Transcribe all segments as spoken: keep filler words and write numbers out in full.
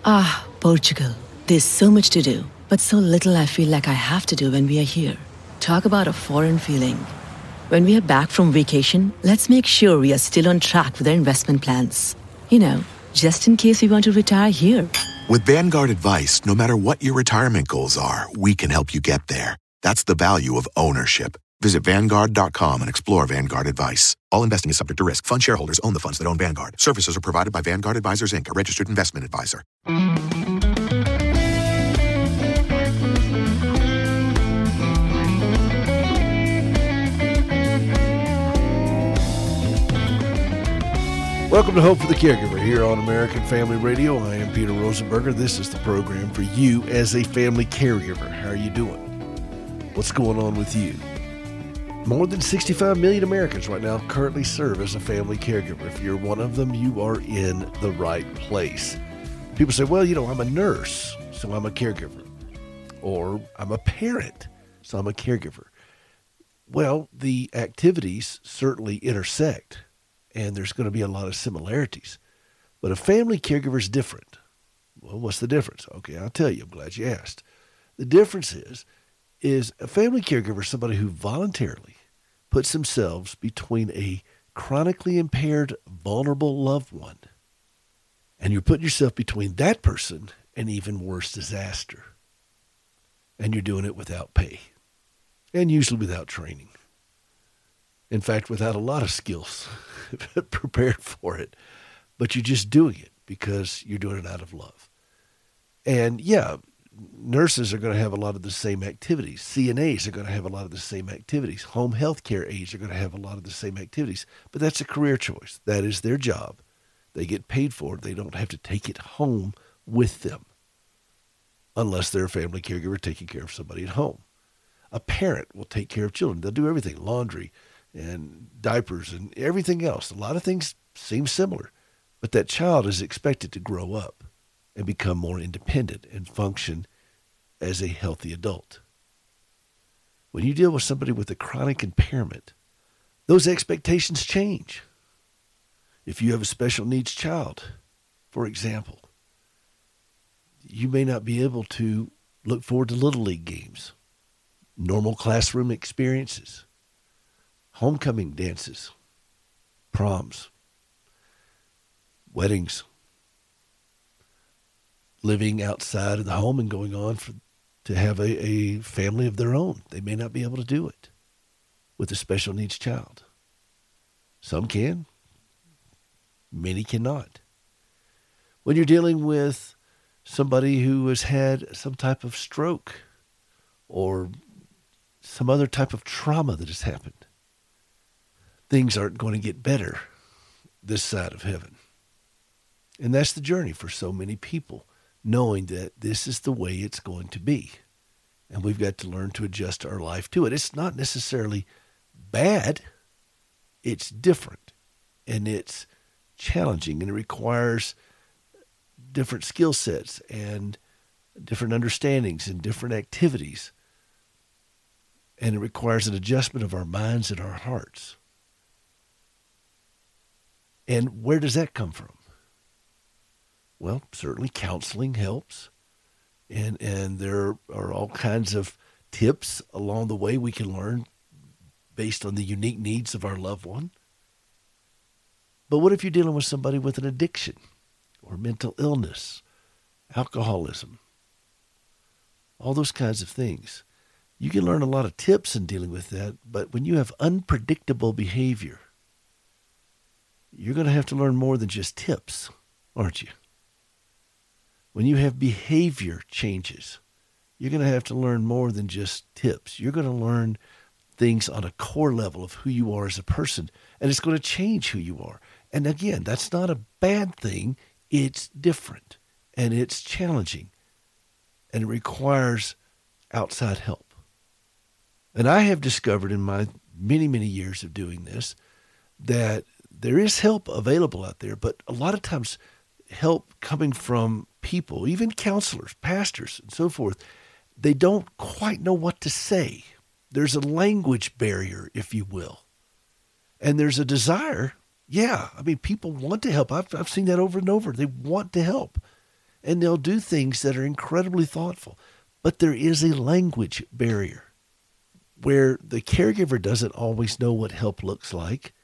Ah, Portugal. There's so much to do, but so little I feel like I have to do when we are here. Talk about a foreign feeling. When we are back from vacation, let's make sure we are still on track with our investment plans. You know, just in case we want to retire here. With Vanguard advice, no matter what your retirement goals are, we can help you get there. That's the value of ownership. Visit Vanguard dot com and explore Vanguard advice. All investing is subject to risk. Fund shareholders own the funds that own Vanguard. Services are provided by Vanguard Advisors, Incorporated, a registered investment advisor. Welcome to Hope for the Caregiver here on American Family Radio. I am Peter Rosenberger. This is the program for you as a family caregiver. How are you doing? What's going on with you? More than sixty-five million Americans right now currently serve as a family caregiver. If you're one of them, you are in the right place. People say, well, you know, I'm a nurse, so I'm a caregiver. Or I'm a parent, so I'm a caregiver. Well, the activities certainly intersect, and there's going to be a lot of similarities. But a family caregiver is different. Well, what's the difference? Okay, I'll tell you. I'm glad you asked. The difference is, is a family caregiver is somebody who voluntarily puts themselves between a chronically impaired, vulnerable loved one, and you're putting yourself between that person and even worse disaster. And you're doing it without pay, and usually without training. In fact, without a lot of skills prepared for it, but you're just doing it because you're doing it out of love. And yeah, nurses are going to have a lot of the same activities. C N As are going to have a lot of the same activities. Home health care aides are going to have a lot of the same activities. But that's a career choice. That is their job. They get paid for it. They don't have to take it home with them unless they're a family caregiver taking care of somebody at home. A parent will take care of children. They'll do everything, laundry and diapers and everything else. A lot of things seem similar, but that child is expected to grow up and become more independent and function as a healthy adult. When you deal with somebody with a chronic impairment, those expectations change. If you have a special needs child, for example, you may not be able to look forward to Little League games, normal classroom experiences, homecoming dances, proms, weddings, living outside of the home and going on for, to have a, a family of their own. They may not be able to do it with a special needs child. Some can. Many cannot. When you're dealing with somebody who has had some type of stroke or some other type of trauma that has happened, things aren't going to get better this side of heaven. And that's the journey for so many people, knowing that this is the way it's going to be. And we've got to learn to adjust our life to it. It's not necessarily bad. It's different. And it's challenging. And it requires different skill sets and different understandings and different activities. And it requires an adjustment of our minds and our hearts. And where does that come from? Well, certainly counseling helps. And and there are all kinds of tips along the way we can learn based on the unique needs of our loved one. But what if you're dealing with somebody with an addiction or mental illness, alcoholism, all those kinds of things? You can learn a lot of tips in dealing with that, but when you have unpredictable behavior, you're going to have to learn more than just tips, aren't you? When you have behavior changes, you're going to have to learn more than just tips. You're going to learn things on a core level of who you are as a person, and it's going to change who you are. And again, that's not a bad thing. It's different, and it's challenging, and it requires outside help. And I have discovered in my many, many years of doing this that there is help available out there, but a lot of times help coming from people, even counselors, pastors, and so forth, they don't quite know what to say. There's a language barrier, if you will. And there's a desire. Yeah, I mean, people want to help. I've, I've seen that over and over. They want to help. and they'll do things that are incredibly thoughtful. But there is a language barrier where the caregiver doesn't always know what help looks like,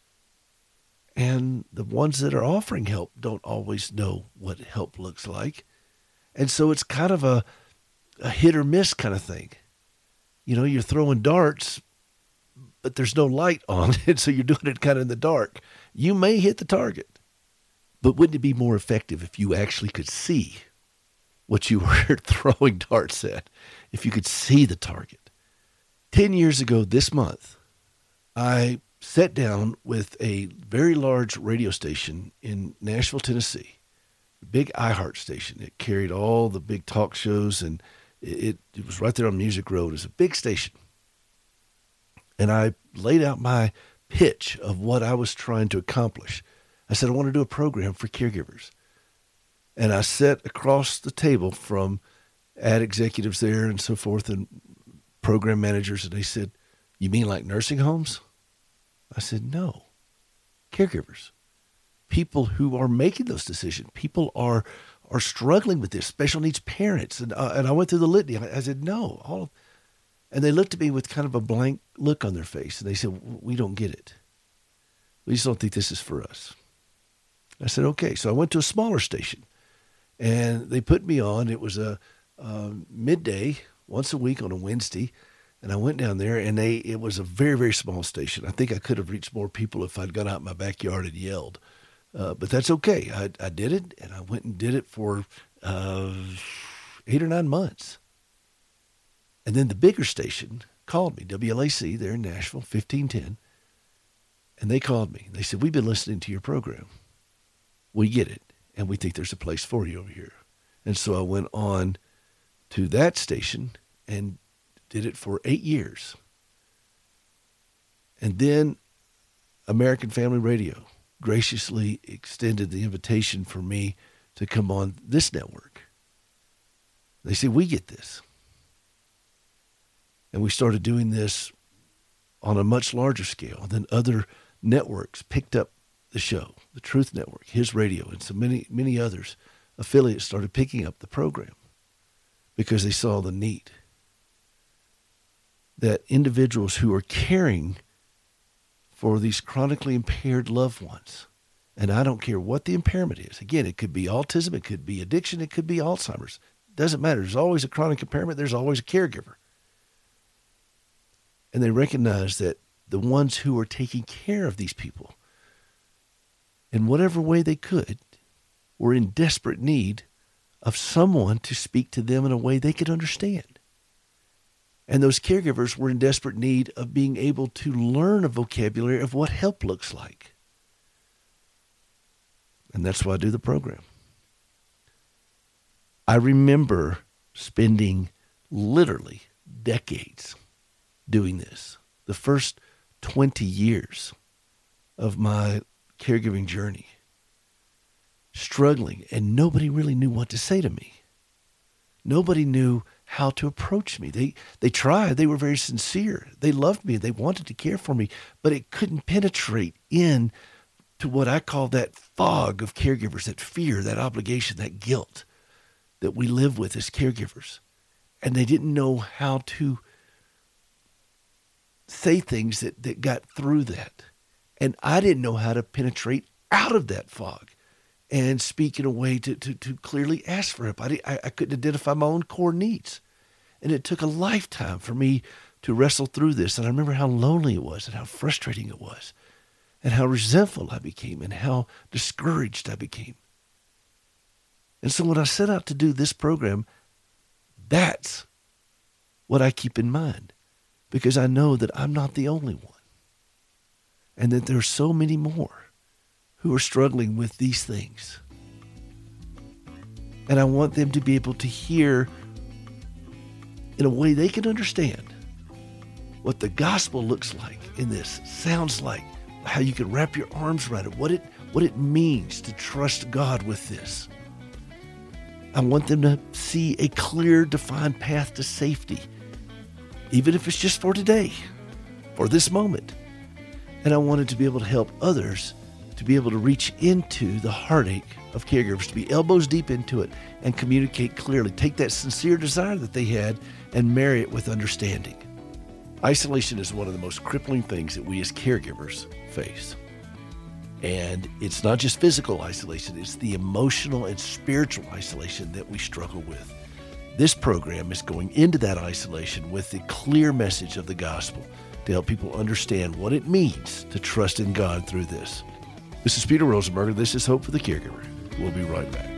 and the ones that are offering help don't always know what help looks like. And so it's kind of a, a hit or miss kind of thing. You know, you're throwing darts, but there's no light on it, so you're doing it kind of in the dark. You may hit the target, but wouldn't it be more effective if you actually could see what you were throwing darts at, if you could see the target? Ten years ago this month, I sat down with a very large radio station in Nashville, Tennessee, a big iHeart station. It carried all the big talk shows, and it, it was right there on Music Road. It was a big station. And I laid out my pitch of what I was trying to accomplish. I said, I want to do a program for caregivers. And I sat across the table from ad executives there and so forth and program managers, and they said, you mean like nursing homes? I said, no, caregivers, people who are making those decisions. People are are struggling with this, special needs parents. And, uh, and I went through the litany. I, I said, no, all of And they looked at me with kind of a blank look on their face. And they said, we don't get it. We just don't think this is for us. I said, okay. So I went to a smaller station, and they put me on. It was a, a midday, once a week on a Wednesday. And I went down there, and they it was a very, very small station. I think I could have reached more people if I'd gone out in my backyard and yelled. Uh, but that's okay. I, I did it, and I went and did it for uh, eight or nine months. And then the bigger station called me, W L A C there in Nashville, fifteen ten. And they called me. They said, we've been listening to your program. We get it, and we think there's a place for you over here. And so I went on to that station and did it for eight years. And then American Family Radio graciously extended the invitation for me to come on this network. They said, we get this. And we started doing this on a much larger scale. Then other networks picked up the show, the Truth Network, His Radio, and so many, many others, affiliates started picking up the program because they saw the need that individuals who are caring for these chronically impaired loved ones, and I don't care what the impairment is. Again, it could be autism, it could be addiction, it could be Alzheimer's. It doesn't matter. There's always a chronic impairment. There's always a caregiver. And they recognize that the ones who are taking care of these people, in whatever way they could, were in desperate need of someone to speak to them in a way they could understand. And those caregivers were in desperate need of being able to learn a vocabulary of what help looks like. And that's why I do the program. I remember spending literally decades doing this. The first twenty years of my caregiving journey, struggling, and nobody really knew what to say to me. Nobody knew how to approach me. They they tried. They were very sincere. They loved me. They wanted to care for me, but it couldn't penetrate in to what I call that fog of caregivers, that fear, that obligation, that guilt that we live with as caregivers. And they didn't know how to say things that, that got through that. And I didn't know how to penetrate out of that fog and speak in a way to, to, to clearly ask for help. I, I, I couldn't identify my own core needs. And it took a lifetime for me to wrestle through this. And I remember how lonely it was and how frustrating it was and how resentful I became and how discouraged I became. And so when I set out to do this program, that's what I keep in mind, because I know that I'm not the only one and that there are so many more who are struggling with these things. And I want them to be able to hear in a way they can understand what the gospel looks like in this, sounds like, how you can wrap your arms around it, what it what it means to trust God with this. I want them to see a clear, defined path to safety, even if it's just for today, for this moment. And I wanted to be able to help others to to be able to reach into the heartache of caregivers, to be elbows deep into it and communicate clearly. Take that sincere desire that they had and marry it with understanding. Isolation is one of the most crippling things that we as caregivers face. And it's not just physical isolation, it's the emotional and spiritual isolation that we struggle with. This program is going into that isolation with the clear message of the gospel to help people understand what it means to trust in God through this. This is Peter Rosenberger. This is Hope for the Caregiver. We'll be right back.